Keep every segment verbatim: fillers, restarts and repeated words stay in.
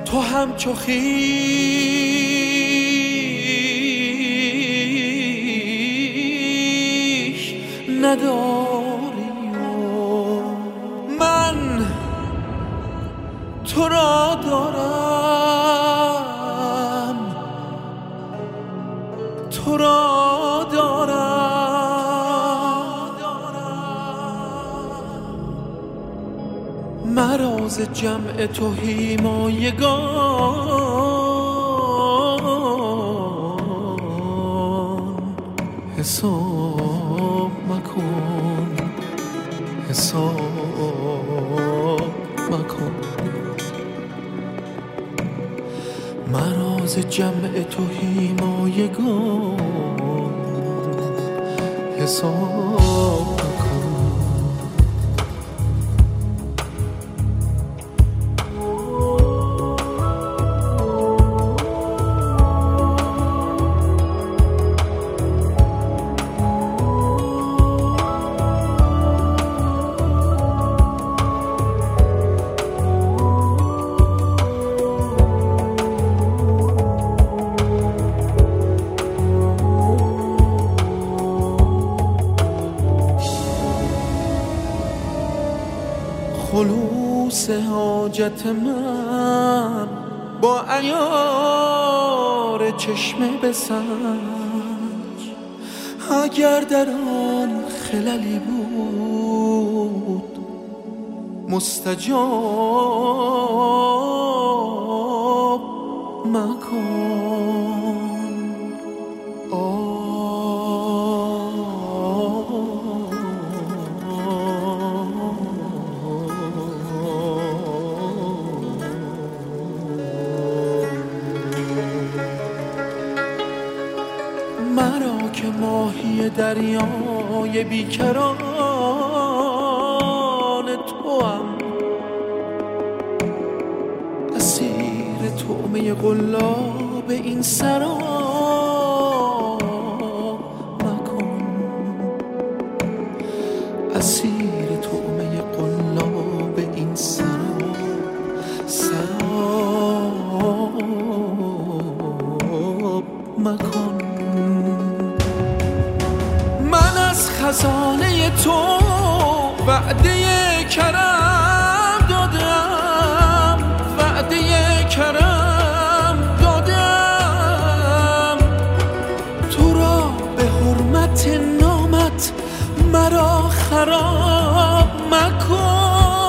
تو همچو خویش نداری و من تو را دارم، تو را دارم. مرا ز جمع تو هیمایگان حساب مکن، حساب مکن. مرا ز جمع تو هیمایگان حساب خلوص حاجت من با عیار چشمه بسنج. اگر در آن خللی بود مستجاب مکن. مرا که ماهی دریای بیکران توام، اسیر طعمه قلاب این سرا مکن. اسیر طعمه قلاب این سرا سرا مکن. خزانه تو وعده کرم دادم، وعده کرم دادم. تو را به حرمت نامت مرا خراب مکن.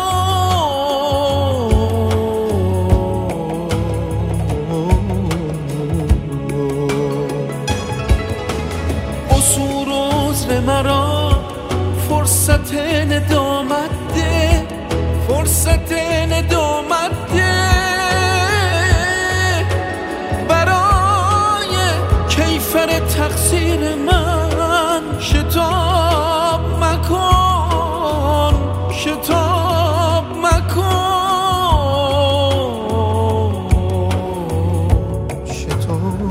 قصور و عذر مرا فرصت ندامت ده، فرصت ندامت ده. برای کیفر تقصیر من شتاب مکن، شتاب مکن، شتاب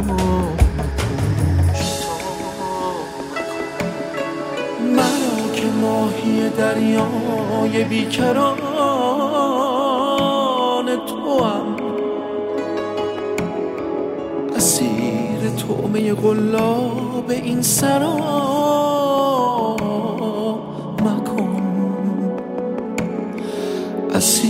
ماهی دریای بیکران توام، اسیر طعمه قلاب این سرا مکن. اسیر